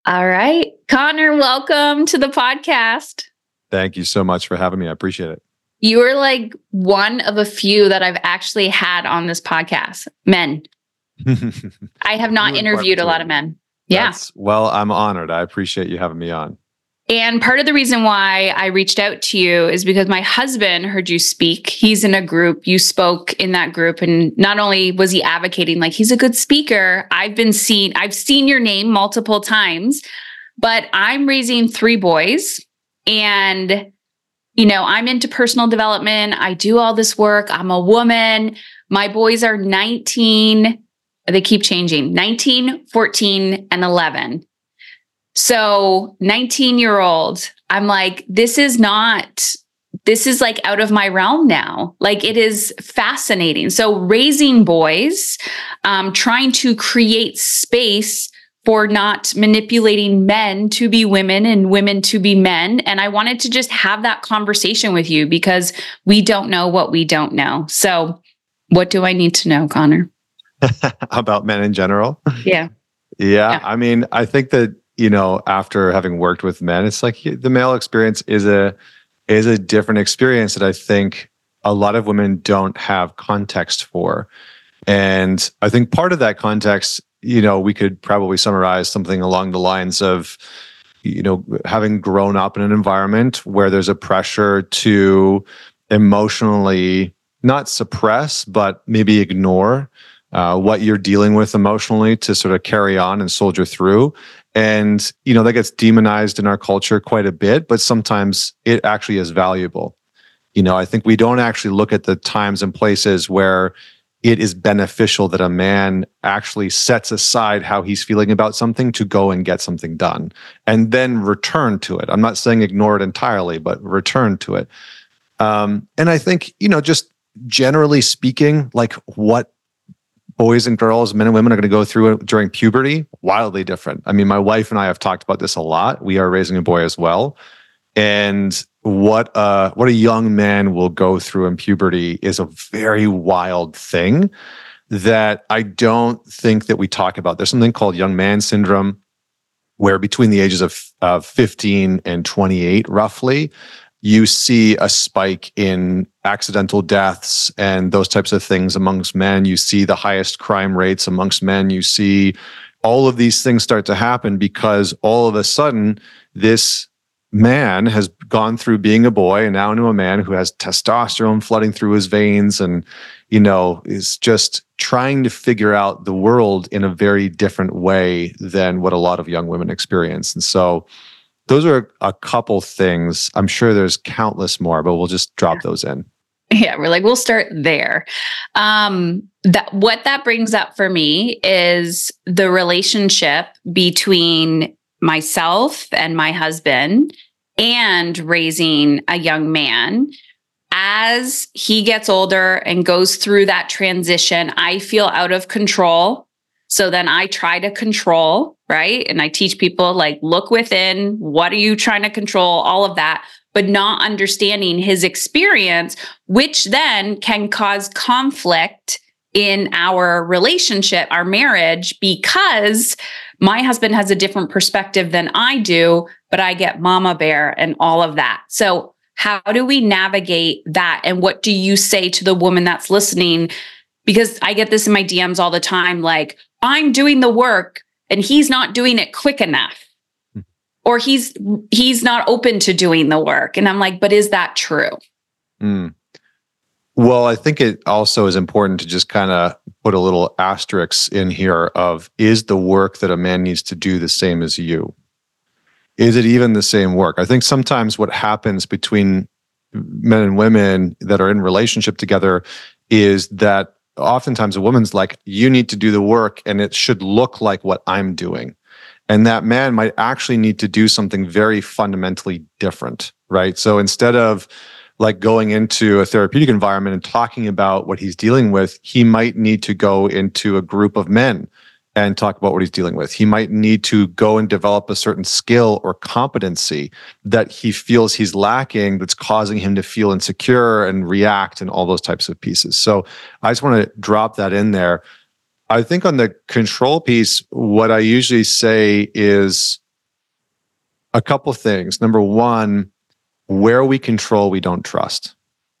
All right. Connor, welcome to the podcast. Thank you so much for having me. I appreciate it. You are like one of a few that I've actually had on this podcast. Men. I have not interviewed a lot of men. Yeah. Well, I'm honored. I appreciate you having me on. And part of the reason why I reached out to you is because my husband heard you speak. He's in a group. You spoke in that group. And not only was he advocating, like he's a good speaker, I've seen your name multiple times, but I'm raising 3 boys and, I'm into personal development. I do all this work. I'm a woman. My boys are 19. They keep changing, 19, 14, and 11. So 19-year-old, I'm like, this is like out of my realm now. Like it is fascinating. So raising boys, trying to create space for not manipulating men to be women and women to be men. And I wanted to just have that conversation with you because we don't know what we don't know. So what do I need to know, Connor? About men in general? Yeah. Yeah. I mean, I think that, after having worked with men, it's like the male experience is a different experience that I think a lot of women don't have context for. And I think part of that context, we could probably summarize something along the lines of, having grown up in an environment where there's a pressure to emotionally not suppress, but maybe ignore what you're dealing with emotionally to sort of carry on and soldier through. And, that gets demonized in our culture quite a bit, but sometimes it actually is valuable. I think we don't actually look at the times and places where it is beneficial that a man actually sets aside how he's feeling about something to go and get something done and then return to it. I'm not saying ignore it entirely, but return to it. And I think, just generally speaking, like what boys and girls, men and women are going to go through during puberty, wildly different. I mean, my wife and I have talked about this a lot. We are raising a boy as well. And what a young man will go through in puberty is a very wild thing that I don't think that we talk about. There's something called young man syndrome, where between the ages of 15 and 28, roughly, you see a spike in accidental deaths and those types of things amongst men. You see the highest crime rates amongst men. You see all of these things start to happen because all of a sudden, this man has gone through being a boy and now into a man who has testosterone flooding through his veins and, is just trying to figure out the world in a very different way than what a lot of young women experience. And so those are a couple things. I'm sure there's countless more, but we'll just drop those in. Yeah, we'll start there. What that brings up for me is the relationship between myself and my husband and raising a young man. As he gets older and goes through that transition, I feel out of control. So then I try to control, right? And I teach people look within, what are you trying to control? All of that, but not understanding his experience, which then can cause conflict in our relationship, our marriage, because my husband has a different perspective than I do, but I get mama bear and all of that. So how do we navigate that? And what do you say to the woman that's listening? Because I get this in my DMs all the time, like, I'm doing the work and he's not doing it quick enough. Or he's not open to doing the work. And I'm like, but is that true? Well, I think it also is important to just kind of put a little asterisk in here of, is the work that a man needs to do the same as you? Is it even the same work? I think sometimes what happens between men and women that are in relationship together is that oftentimes a woman's like, you need to do the work and it should look like what I'm doing. And that man might actually need to do something very fundamentally different, right? So instead of going into a therapeutic environment and talking about what he's dealing with, he might need to go into a group of men and talk about what he's dealing with. He might need to go and develop a certain skill or competency that he feels he's lacking that's causing him to feel insecure and react and all those types of pieces. So I just want to drop that in there. I think on the control piece, what I usually say is a couple things. Number one, where we control, we don't trust.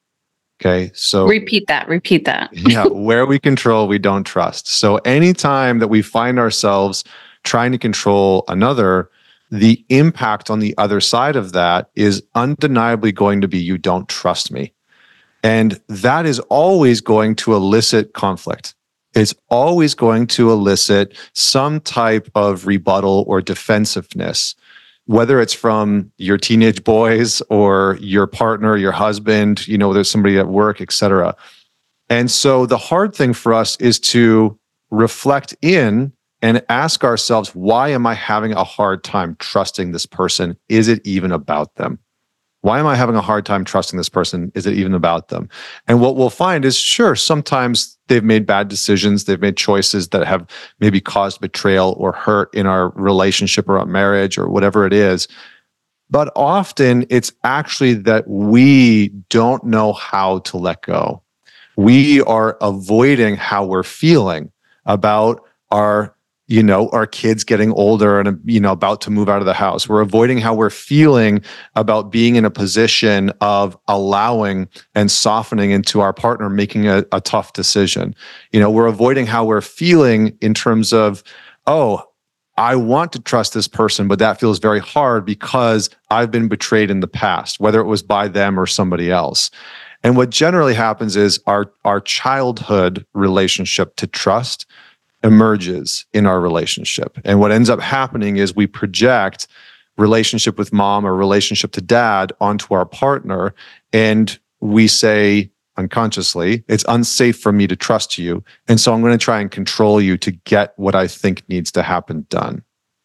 Okay. So repeat that. yeah, where we control, we don't trust. So anytime that we find ourselves trying to control another, the impact on the other side of that is undeniably going to be, you don't trust me. And that is always going to elicit conflict. It's always going to elicit some type of rebuttal or defensiveness, whether it's from your teenage boys or your partner, your husband, there's somebody at work, et cetera. And so the hard thing for us is to reflect in and ask ourselves, why am I having a hard time trusting this person? Is it even about them? Why am I having a hard time trusting this person? Is it even about them? And what we'll find is, sure, sometimes they've made bad decisions. They've made choices that have maybe caused betrayal or hurt in our relationship or our marriage or whatever it is. But often it's actually that we don't know how to let go. We are avoiding how we're feeling about our kids getting older and, about to move out of the house. We're avoiding how we're feeling about being in a position of allowing and softening into our partner making a tough decision. We're avoiding how we're feeling in terms of, oh, I want to trust this person, but that feels very hard because I've been betrayed in the past, whether it was by them or somebody else. And what generally happens is our childhood relationship to trust emerges in our relationship. And what ends up happening is we project relationship with mom or relationship to dad onto our partner. And we say unconsciously, it's unsafe for me to trust you. And so I'm going to try and control you to get what I think needs to happen done.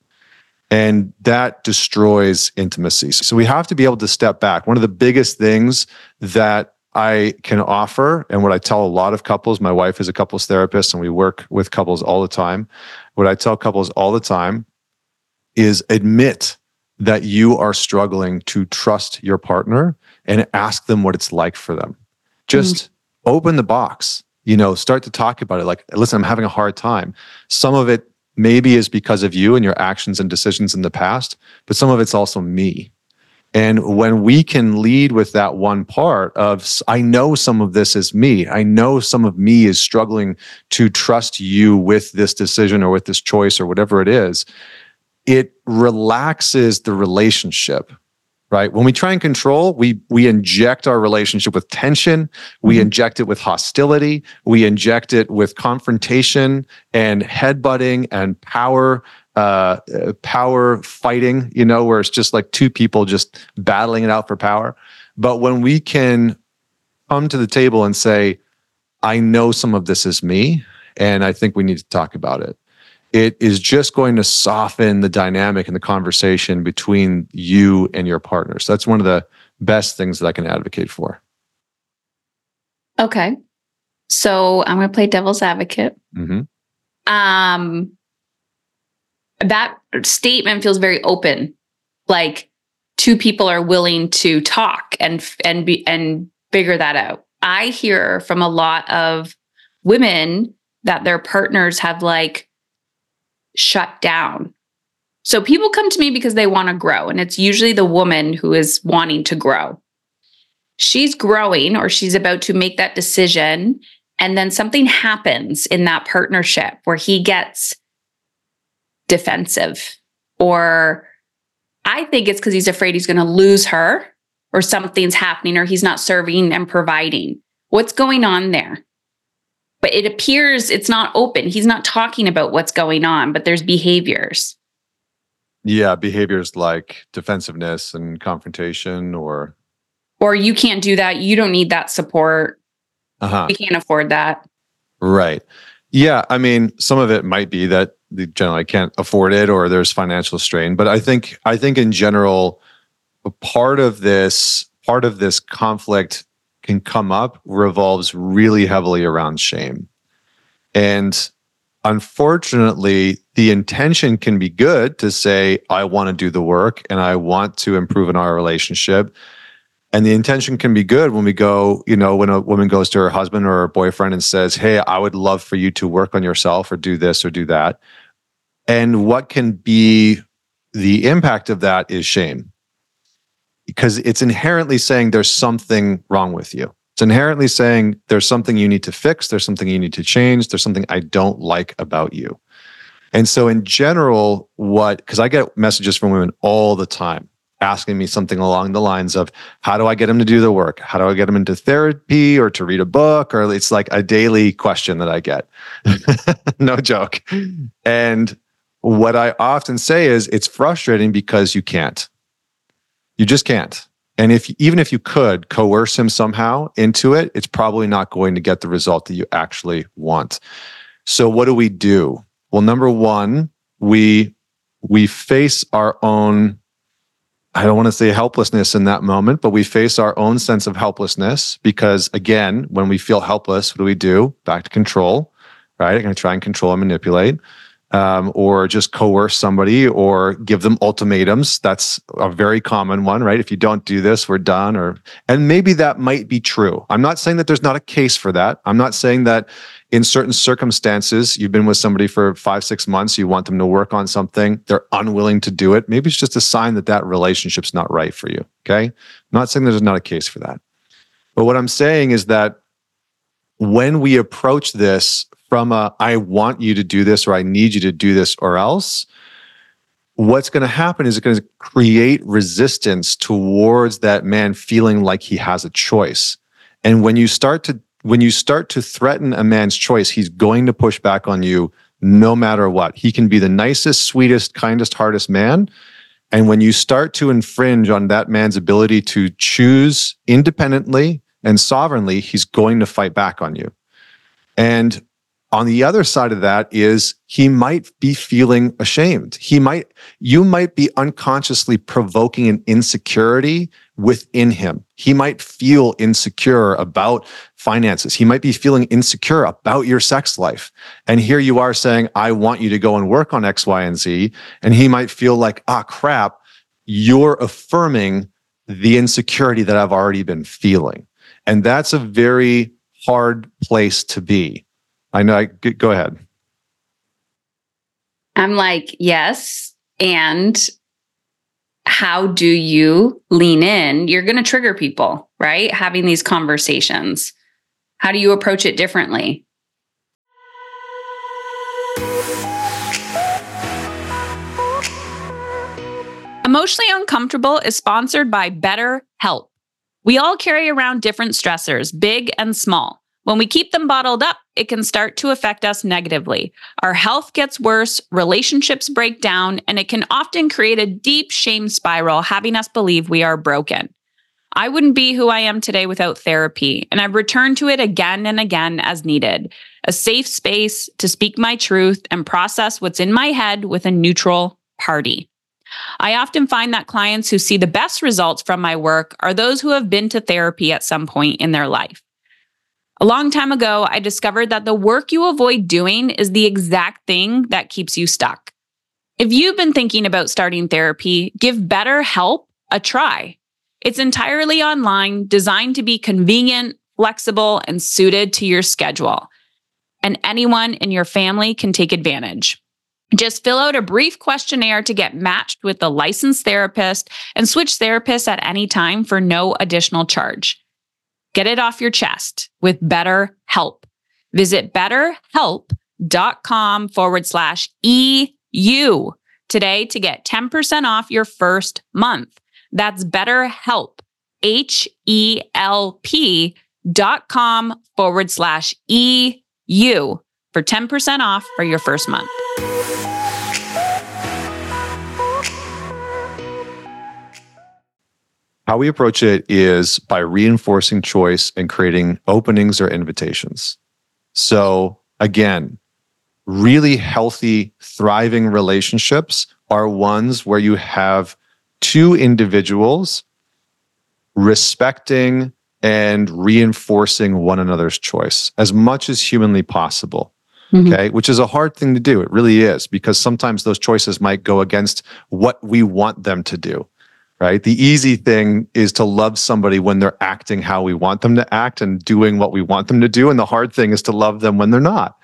And that destroys intimacy. So we have to be able to step back. One of the biggest things that I can offer, and what I tell a lot of couples, my wife is a couples therapist and we work with couples all the time. What I tell couples all the time is admit that you are struggling to trust your partner and ask them what it's like for them. Just open the box, start to talk about it. Like, listen, I'm having a hard time. Some of it maybe is because of you and your actions and decisions in the past, but some of it's also me. And when we can lead with that one part of, I know some of this is me. I know some of me is struggling to trust you with this decision or with this choice or whatever it is, it relaxes the relationship, right? When we try and control, we inject our relationship with tension. We inject it with hostility. We inject it with confrontation and headbutting and power fighting, where it's just like two people just battling it out for power. But when we can come to the table and say, I know some of this is me, and I think we need to talk about it, it is just going to soften the dynamic and the conversation between you and your partner. So that's one of the best things that I can advocate for. Okay. So I'm going to play devil's advocate. That statement feels very open, like two people are willing to talk and figure that out. I hear from a lot of women that their partners have shut down. So people come to me because they want to grow, and it's usually the woman who is wanting to grow. She's growing or she's about to make that decision, and then something happens in that partnership where he gets defensive, or I think it's because he's afraid he's going to lose her or something's happening or he's not serving and providing. What's going on there? But it appears it's not open. He's not talking about what's going on, but there's behaviors. Yeah, behaviors like defensiveness and confrontation or you can't do that. You don't need that support. We can't afford that. Right. Yeah. I mean, some of it might be that they generally can't afford it or there's financial strain. But I think in general, a part of this conflict can come up revolves really heavily around shame. And unfortunately, the intention can be good to say, I want to do the work and I want to improve in our relationship. And the intention can be good when we go, when a woman goes to her husband or her boyfriend and says, hey, I would love for you to work on yourself or do this or do that. And what can be the impact of that is shame, because it's inherently saying there's something wrong with you. It's inherently saying there's something you need to fix, there's something you need to change, there's something I don't like about you. And so in general, because I get messages from women all the time asking me something along the lines of, how do I get them to do the work? How do I get them into therapy or to read a book? Or it's like a daily question that I get. No joke. And what I often say is, it's frustrating because you can't. You just can't. And even if you could coerce him somehow into it, it's probably not going to get the result that you actually want. So what do? Well, number one, we face our own, I don't want to say helplessness in that moment, but we face our own sense of helplessness because, again, when we feel helpless, what do? Back to control, right? I'm going to try and control and manipulate. Or just coerce somebody or give them ultimatums. That's a very common one, right? If you don't do this, we're done. And maybe that might be true. I'm not saying that there's not a case for that. I'm not saying that in certain circumstances, you've been with somebody for 5-6 months, you want them to work on something, they're unwilling to do it. Maybe it's just a sign that that relationship's not right for you, okay? I'm not saying there's not a case for that. But what I'm saying is that when we approach this from I want you to do this, or I need you to do this, or else, what's going to happen is it's going to create resistance towards that man feeling like he has a choice. And when you start to threaten a man's choice, he's going to push back on you no matter what. He can be the nicest, sweetest, kindest, hardest man. And when you start to infringe on that man's ability to choose independently and sovereignly, he's going to fight back on you. And on the other side of that is he might be feeling ashamed. You might be unconsciously provoking an insecurity within him. He might feel insecure about finances. He might be feeling insecure about your sex life. And here you are saying, I want you to go and work on X, Y, and Z. And he might feel like, crap, you're affirming the insecurity that I've already been feeling. And that's a very hard place to be. I know. Go ahead. I'm like, yes. And how do you lean in? You're going to trigger people, right? Having these conversations. How do you approach it differently? Emotionally Uncomfortable is sponsored by BetterHelp. We all carry around different stressors, big and small. When we keep them bottled up, it can start to affect us negatively. Our health gets worse, relationships break down, and it can often create a deep shame spiral, having us believe we are broken. I wouldn't be who I am today without therapy, and I've returned to it again and again as needed. A safe space to speak my truth and process what's in my head with a neutral party. I often find that clients who see the best results from my work are those who have been to therapy at some point in their life. A long time ago, I discovered that the work you avoid doing is the exact thing that keeps you stuck. If you've been thinking about starting therapy, give BetterHelp a try. It's entirely online, designed to be convenient, flexible, and suited to your schedule. And anyone in your family can take advantage. Just fill out a brief questionnaire to get matched with a licensed therapist and switch therapists at any time for no additional charge. Get it off your chest with BetterHelp. Visit betterhelp.com/EU today to get 10% off your first month. That's BetterHelp, HELP.com/EU for 10% off for your first month. How we approach it is by reinforcing choice and creating openings or invitations. So again, really healthy, thriving relationships are ones where you have two individuals respecting and reinforcing one another's choice as much as humanly possible. Okay, which is a hard thing to do. It really is, because sometimes those choices might go against what we want them to do. Right? The easy thing is to love somebody when they're acting how we want them to act and doing what we want them to do. And the hard thing is to love them when they're not.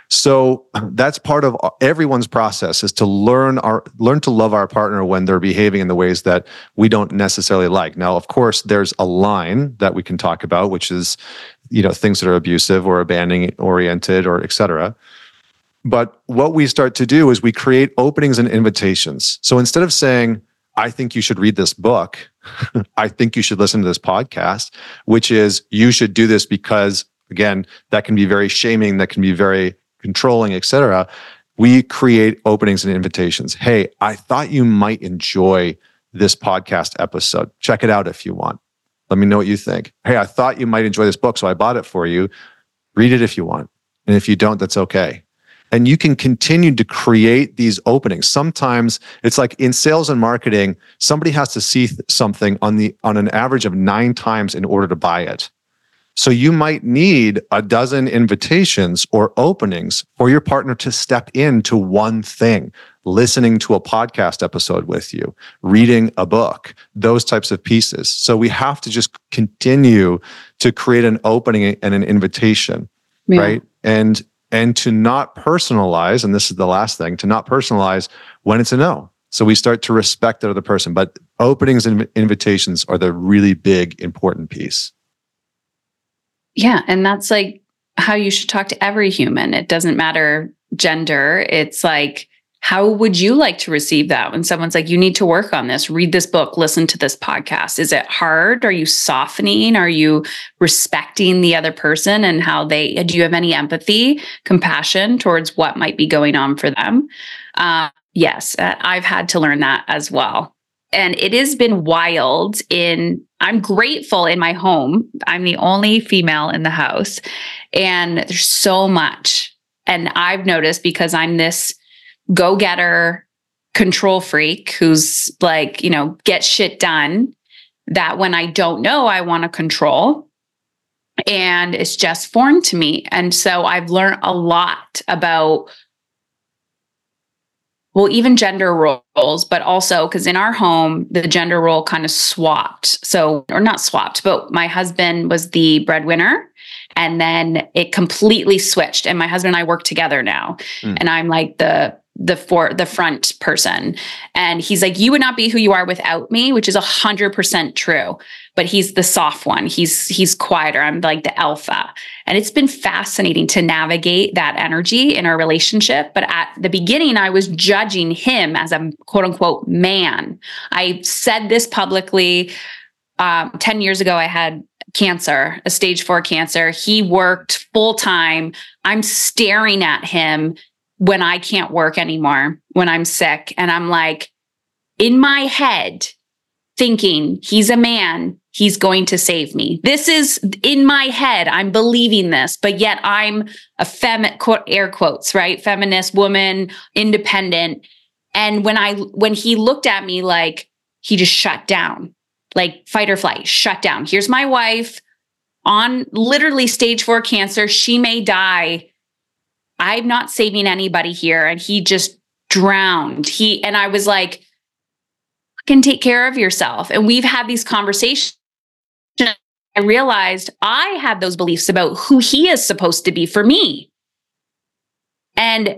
So that's part of everyone's process, is to learn to love our partner when they're behaving in the ways that we don't necessarily like. Now, of course, there's a line that we can talk about, which is, things that are abusive or abandoning oriented or et cetera. But what we start to do is we create openings and invitations. So instead of saying, I think you should read this book, I think you should listen to this podcast, which is, you should do this because, again, that can be very shaming, that can be very controlling, et cetera. We create openings and invitations. Hey, I thought you might enjoy this podcast episode. Check it out if you want. Let me know what you think. Hey, I thought you might enjoy this book, so I bought it for you. Read it if you want. And if you don't, that's okay. And you can continue to create these openings. Sometimes it's like in sales and marketing, somebody has to see something on an average of 9 times in order to buy it. So you might need a dozen invitations or openings for your partner to step into one thing, listening to a podcast episode with you, reading a book, those types of pieces. So we have to just continue to create an opening and an invitation, right? And to not personalize, and this is the last thing, to not personalize when it's a no. So we start to respect the other person, but openings and invitations are the really big, important piece. Yeah. And that's like how you should talk to every human. It doesn't matter gender. It's like, how would you like to receive that when someone's like, you need to work on this, read this book, listen to this podcast? Is it hard? Are you softening? Are you respecting the other person and do you have any empathy, compassion towards what might be going on for them? Yes, I've had to learn that as well. And it has been wild. I'm grateful in my home. I'm the only female in the house, and there's so much. And I've noticed, because I'm this go-getter control freak who's like, get shit done, that when I don't know, I want to control. And it's just foreign to me. And so I've learned a lot about, well, even gender roles, but also because in our home, the gender role kind of swapped. So, or not swapped, but my husband was the breadwinner, and then it completely switched. And my husband and I work together now. And I'm like the front person. And he's like, you would not be who you are without me, which is 100% true. But he's the soft one. He's quieter. I'm like the alpha. And it's been fascinating to navigate that energy in our relationship. But at the beginning, I was judging him as a quote unquote man. I said this publicly. 10 years ago, I had cancer, a stage 4 cancer. He worked full time. I'm staring at him when I can't work anymore, when I'm sick. And I'm like, in my head, thinking he's a man, he's going to save me. This is in my head. I'm believing this, but yet I'm a air quotes, right? Feminist woman, independent. And when he looked at me, like, he just shut down, like fight or flight, shut down. Here's my wife on literally stage 4 cancer. She may die. I'm not saving anybody here. And he just drowned. And I was like, can take care of yourself. And we've had these conversations. I realized I had those beliefs about who he is supposed to be for me. And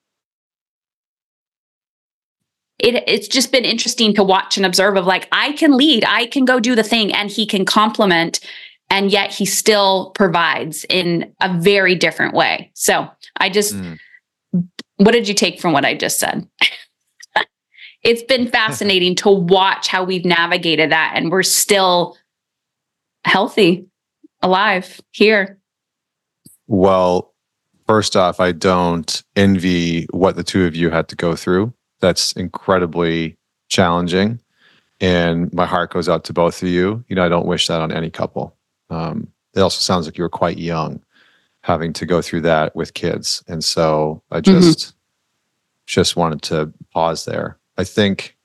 it's just been interesting to watch and observe of like, I can lead, I can go do the thing, and he can complement, and yet he still provides in a very different way. So I just, what did you take from what I just said? It's been fascinating to watch how we've navigated that, and we're still healthy, alive, here. Well, first off, I don't envy what the two of you had to go through. That's incredibly challenging. And my heart goes out to both of you. I don't wish that on any couple. It also sounds like you were quite young, having to go through that with kids. And so I just wanted to pause there. I think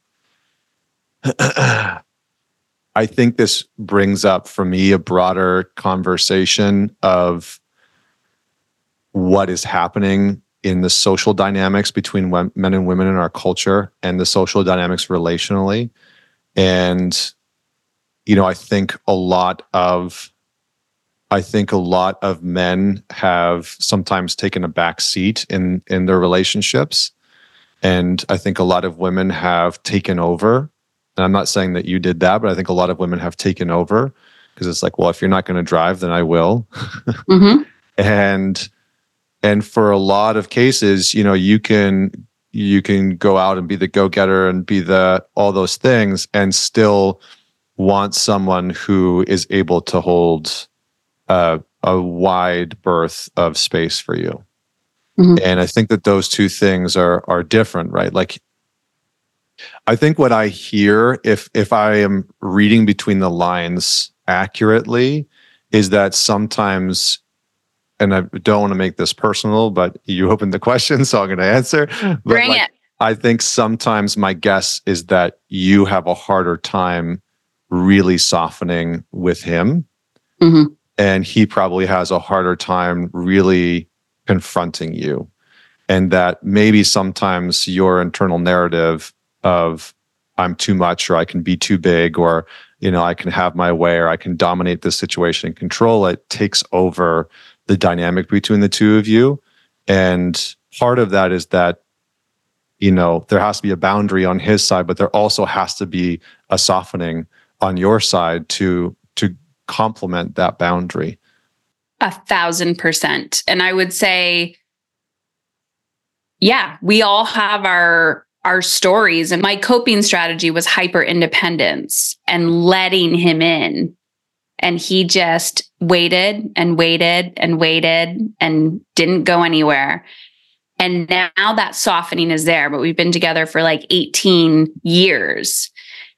this brings up for me a broader conversation of what is happening in the social dynamics between men and women in our culture, and the social dynamics relationally. And, I think a lot of I think a lot of men have sometimes taken a back seat in their relationships. And I think a lot of women have taken over. And I'm not saying that you did that, but I think a lot of women have taken over because it's like, well, if you're not going to drive, then I will. Mm-hmm. And for a lot of cases, you can go out and be the go-getter and be the all those things and still want someone who is able to hold a wide berth of space for you. Mm-hmm. And I think that those two things are different, right? Like, I think what I hear, if I am reading between the lines accurately, is that sometimes, and I don't want to make this personal, but you opened the question, so I'm going to answer. Bring it. I think sometimes my guess is that you have a harder time really softening with him. Mm-hmm. And he probably has a harder time really confronting you. And that maybe sometimes your internal narrative of I'm too much, or I can be too big, or I can have my way, or I can dominate this situation and control it, takes over the dynamic between the two of you. And part of that is that there has to be a boundary on his side, but there also has to be a softening on your side to complement that boundary. 1,000%. And I would say, yeah, we all have our stories. And my coping strategy was hyper independence and letting him in. And he just waited and waited and waited and didn't go anywhere. And now that softening is there, but we've been together for like 18 years.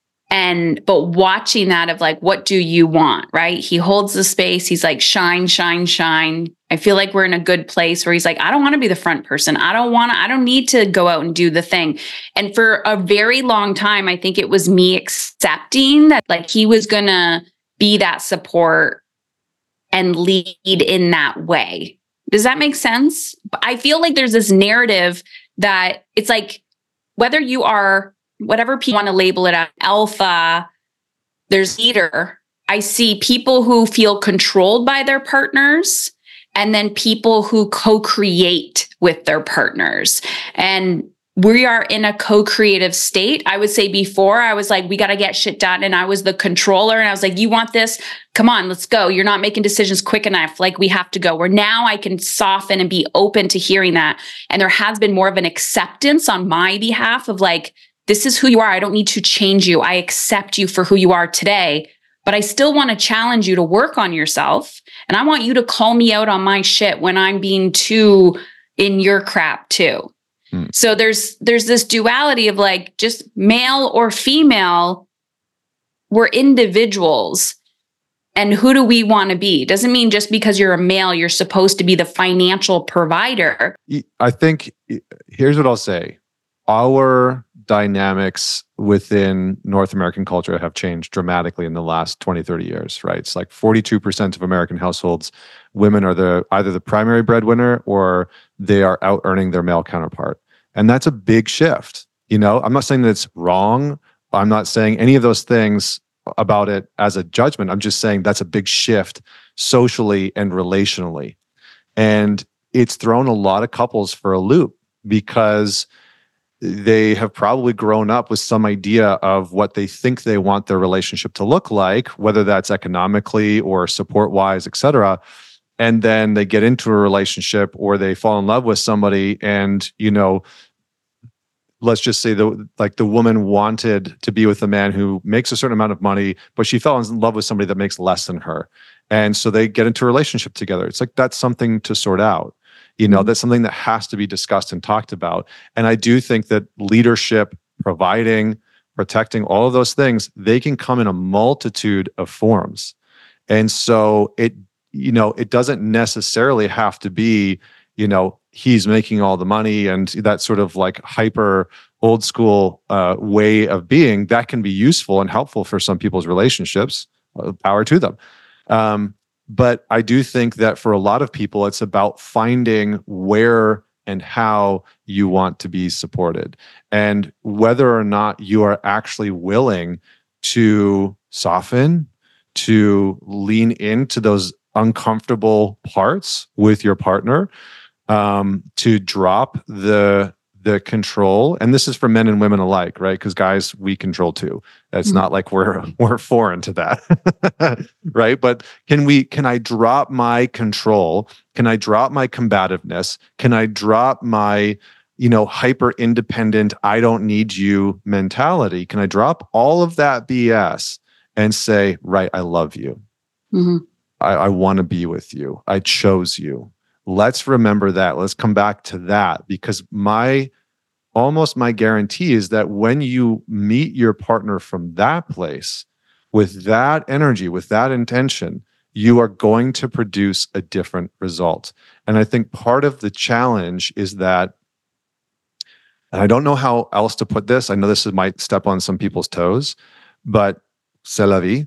But watching that of like, what do you want, right? He holds the space. He's like, shine, shine, shine. I feel like we're in a good place where he's like, I don't want to be the front person. I don't need to go out and do the thing. And for a very long time, I think it was me accepting that like he was going to be that support and lead in that way. Does that make sense? I feel like there's this narrative that it's like, whether you are whatever people want to label it as, alpha, there's leader. I see people who feel controlled by their partners, and then people who co-create with their partners. And we are in a co-creative state. I would say before I was like, we got to get shit done. And I was the controller. And I was like, you want this? Come on, let's go. You're not making decisions quick enough. Like, we have to go. Where now I can soften and be open to hearing that. And there has been more of an acceptance on my behalf of like, this is who you are. I don't need to change you. I accept you for who you are today, but I still want to challenge you to work on yourself. And I want you to call me out on my shit when I'm being too in your crap too. So there's this duality of like, just male or female, we're individuals. And who do we want to be? Doesn't mean just because you're a male, you're supposed to be the financial provider. I think here's what I'll say. Our dynamics within North American culture have changed dramatically in the last 20, 30 years, right? It's like 42% of American households, women are either the primary breadwinner or they are out earning their male counterpart. And that's a big shift. I'm not saying that it's wrong. I'm not saying any of those things about it as a judgment. I'm just saying that's a big shift socially and relationally. And it's thrown a lot of couples for a loop because they have probably grown up with some idea of what they think they want their relationship to look like, whether that's economically or support-wise, et cetera. And then they get into a relationship or they fall in love with somebody and, let's just say the woman wanted to be with a man who makes a certain amount of money, but she fell in love with somebody that makes less than her. And so they get into a relationship together. It's like, that's something to sort out. That's something that has to be discussed and talked about. And I do think that leadership, providing, protecting, all of those things, they can come in a multitude of forms. And so it doesn't necessarily have to be, he's making all the money and that sort of like hyper old school way of being. That can be useful and helpful for some people's relationships. Power to them. But I do think that for a lot of people, it's about finding where and how you want to be supported and whether or not you are actually willing to soften, to lean into those uncomfortable parts with your partner, to drop the control. And this is for men and women alike, right? Because guys, we control too. It's not like we're foreign to that. Right? But can I drop my control? Can I drop my combativeness? Can I drop my, hyper independent, I don't need you mentality? Can I drop all of that BS and say, right, I love you. I want to be with you. I chose you. Let's remember that. Let's come back to that, because my guarantee is that when you meet your partner from that place, with that energy, with that intention, you are going to produce a different result. And I think part of the challenge is that, and I don't know how else to put this, I know this might step on some people's toes, but c'est la vie.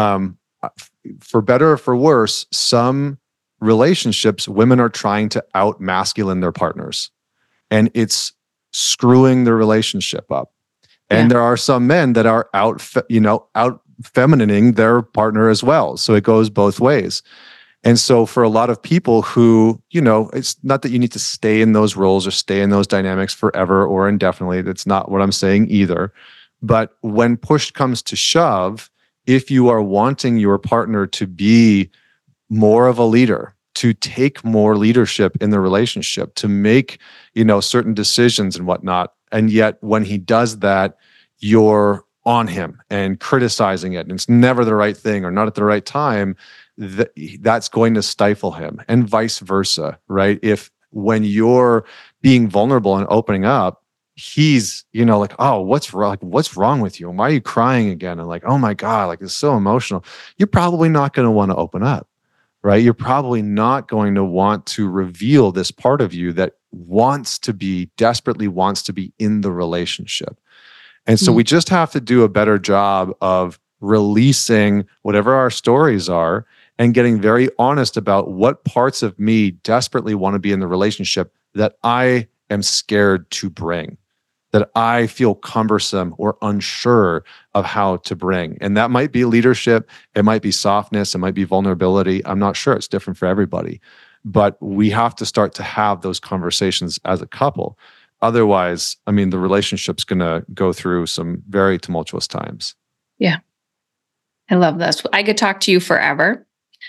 For better or for worse, some relationships, women are trying to out masculine their partners, and it's screwing the relationship up. And there are some men that are out feminining their partner as well. So it goes both ways. And so for a lot of people who, it's not that you need to stay in those roles or stay in those dynamics forever or indefinitely. That's not what I'm saying either. But when push comes to shove, if you are wanting your partner to be more of a leader, to take more leadership in the relationship, to make, certain decisions and whatnot, and yet when he does that, you're on him and criticizing it, and it's never the right thing or not at the right time, that's going to stifle him, and vice versa, right? If when you're being vulnerable and opening up, he's, like, oh, what's wrong? Like, what's wrong with you? And why are you crying again? And like, oh my God, like, it's so emotional. You're probably not going to want to open up, right? You're probably not going to want to reveal this part of you that desperately wants to be in the relationship. And so we just have to do a better job of releasing whatever our stories are and getting very honest about what parts of me desperately want to be in the relationship that I am scared to bring, that I feel cumbersome or unsure of how to bring. And that might be leadership, it might be softness, it might be vulnerability. I'm not sure. It's different for everybody. But we have to start to have those conversations as a couple. Otherwise, the relationship's going to go through some very tumultuous times. Yeah. I love this. I could talk to you forever.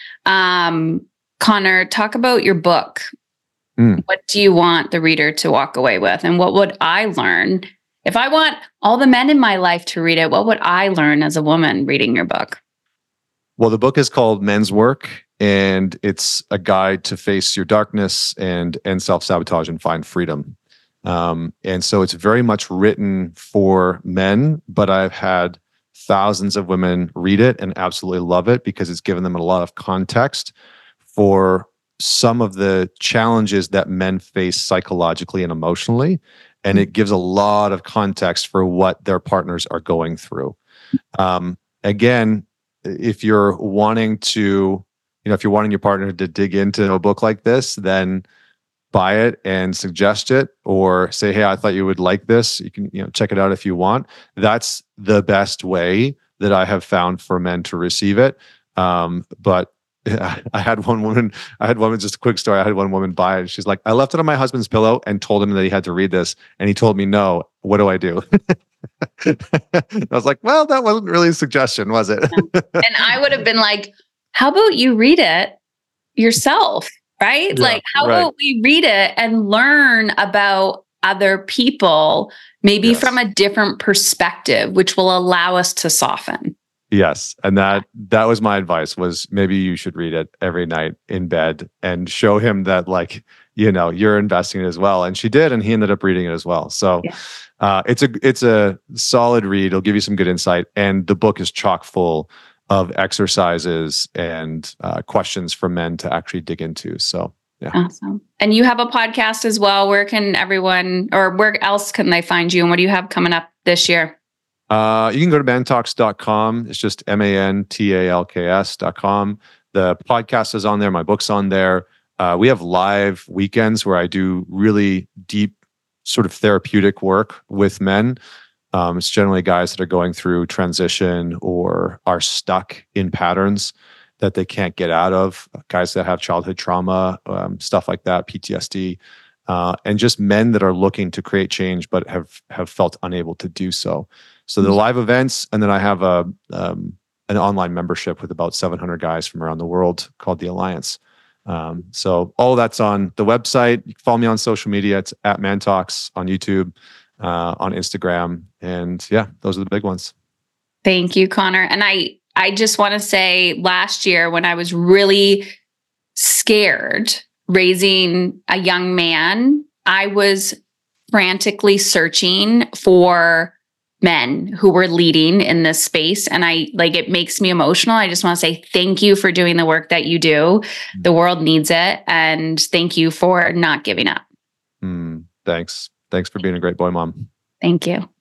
Connor, talk about your book. What do you want the reader to walk away with? And what would I learn? If I want all the men in my life to read it, what would I learn as a woman reading your book? Well, the book is called Men's Work, and it's a guide to face your darkness and self-sabotage and find freedom. And so it's very much written for men, but I've had thousands of women read it and absolutely love it because it's given them a lot of context for some of the challenges that men face psychologically and emotionally. And it gives a lot of context for what their partners are going through. Again, if you're wanting your partner to dig into a book like this, then buy it and suggest it, or say, hey, I thought you would like this. You can, check it out if you want. That's the best way that I have found for men to receive it. But I had one woman, just a quick story. I had one woman buy it. She's like, I left it on my husband's pillow and told him that he had to read this. And he told me, no, what do I do? I was like, well, that wasn't really a suggestion, was it? And I would have been like, how about you read it yourself? Right? Yeah, how about we read it and learn about other people, maybe from a different perspective, which will allow us to soften. Yes. And that was my advice, was maybe you should read it every night in bed and show him that, like, you're investing in it as well. And she did, and he ended up reading it as well. So it's a solid read. It'll give you some good insight. And the book is chock full of exercises and questions for men to actually dig into. So, yeah. Awesome. And you have a podcast as well. Where can everyone, or where else can they find you? And what do you have coming up this year? You can go to mantalks.com. It's just mantalks.com. The podcast is on there. My book's on there. We have live weekends where I do really deep, sort of therapeutic work with men. It's generally guys that are going through transition or are stuck in patterns that they can't get out of, guys that have childhood trauma, stuff like that, PTSD, and just men that are looking to create change but have felt unable to do so. So the live events, and then I have an online membership with about 700 guys from around the world called the Alliance. So all that's on the website. You can follow me on social media. It's at Man Talks on YouTube, on Instagram, and yeah, those are the big ones. Thank you, Connor. And I just want to say, last year when I was really scared raising a young man, I was frantically searching for men who were leading in this space. And it makes me emotional. I just want to say thank you for doing the work that you do. The world needs it. And thank you for not giving up. Thanks. Thanks for being a great boy mom. Thank you.